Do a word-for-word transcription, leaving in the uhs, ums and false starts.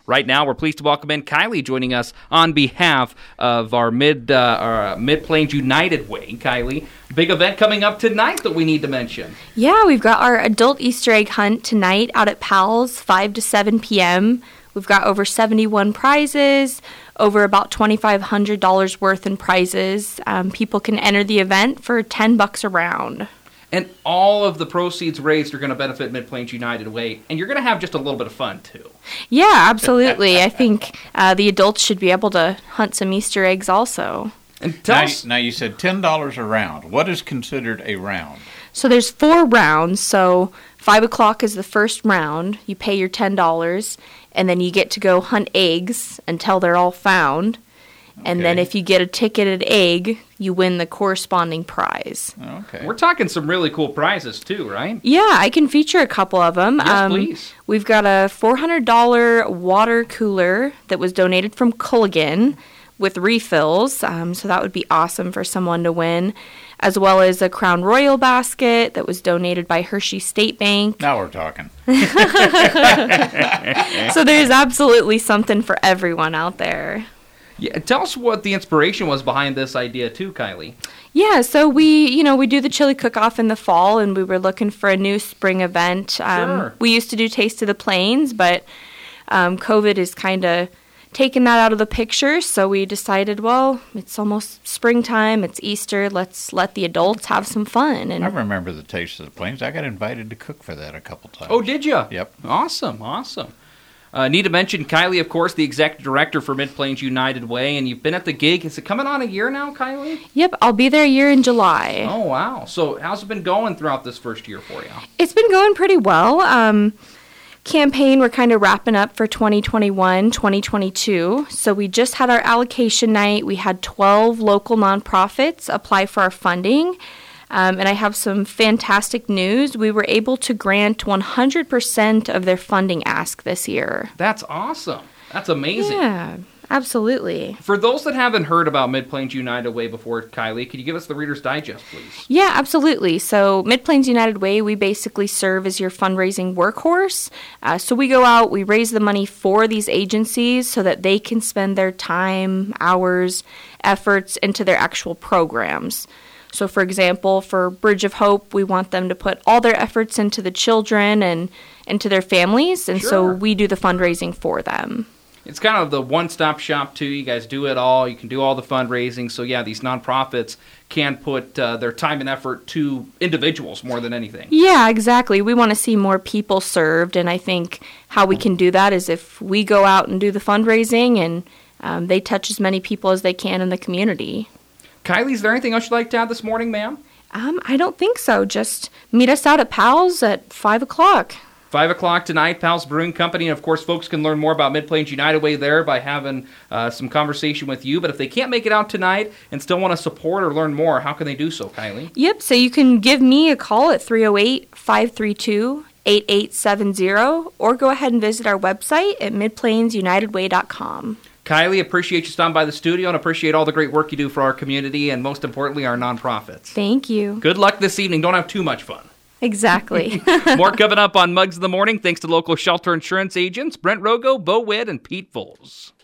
right now, we're pleased to welcome in Kylie joining us on behalf of our Mid uh, our Mid-Plains United Way. Kylie, big event coming up tonight that we need to mention. Yeah, we've got our adult Easter egg hunt tonight out at Pal's, five to seven p.m. We've got over seventy-one prizes, over about twenty-five hundred dollars worth in prizes. Um, people can enter the event for ten bucks a round. And all of the proceeds raised are going to benefit Mid-Plains United Way, and you're going to have just a little bit of fun, too. Yeah, absolutely. I think uh, the adults should be able to hunt some Easter eggs also. And tell now, us, now, you said ten dollars a round. What is considered a round? So there's four rounds. So five o'clock is the first round. You pay your ten dollars, and then you get to go hunt eggs until they're all found. And then Okay. if you get a ticketed egg, you win the corresponding prize. Okay. we're talking some really cool prizes, too, right? Yeah, I can feature a couple of them. Yes, please. We've got a four hundred dollars water cooler that was donated from Culligan with refills, um, so that would be awesome for someone to win, as well as a Crown Royal basket that was donated by Hershey State Bank. Now we're talking. So there's absolutely something for everyone out there. Yeah, tell us what the inspiration was behind this idea, too, Kylie. Yeah, so we, you know, we do the chili cook-off in the fall, and we were looking for a new spring event. Um, Sure. We used to do Taste of the Plains, but um, COVID is kind of taken that out of the picture, so we decided, well, it's almost springtime, it's Easter, let's let the adults have some fun. And I remember the Taste of the Plains. I got invited to cook for that a couple times. Oh, did you? Yep. Awesome, awesome. Uh, need to mention Kylie, of course, the executive director for Mid-Plains United Way, and you've been at the gig. Is it coming on a year now, Kylie? Yep, I'll be there a year in July. Oh, wow. So how's it been going throughout this first year for you? It's been going pretty well. Um, campaign, we're kind of wrapping up for twenty twenty-one, twenty twenty-two. So we just had our allocation night. We had twelve local nonprofits apply for our funding. Um, and I have some fantastic news. We were able to grant one hundred percent of their funding ask this year. That's awesome. That's amazing. Yeah, absolutely. For those that haven't heard about Mid-Plains United Way before, Kylie, could you give us the Reader's Digest, please? Yeah, absolutely. So Mid-Plains United Way, we basically serve as your fundraising workhorse. Uh, so we go out, we raise the money for these agencies so that they can spend their time, hours, efforts into their actual programs. So, for example, for Bridge of Hope, we want them to put all their efforts into the children and into their families, and Sure. so we do the fundraising for them. It's kind of the one-stop shop, too. You guys do it all. You can do all the fundraising. So, yeah, these nonprofits can put uh, their time and effort to individuals more than anything. Yeah, exactly. We want to see more people served, and I think how we can do that is if we go out and do the fundraising and um, they touch as many people as they can in the community. Kylie, is there anything else you'd like to add this morning, ma'am? Um, I don't think so. Just meet us out at Pal's at five o'clock. Five o'clock tonight, Pal's Brewing Company. And, of course, folks can learn more about Mid-Plains United Way there by having uh, some conversation with you. But if they can't make it out tonight and still want to support or learn more, how can they do so, Kylie? Yep, so you can give me a call at three oh eight, five three two, eight eight seven zero or go ahead and visit our website at mid plains united way dot com. Kylie, appreciate you stopping by the studio and appreciate all the great work you do for our community and, most importantly, our nonprofits. Thank you. Good luck this evening. Don't have too much fun. Exactly. More coming up on Mugs of the Morning, thanks to local shelter insurance agents Brent Rogo, Bo Witt, and Pete Foles.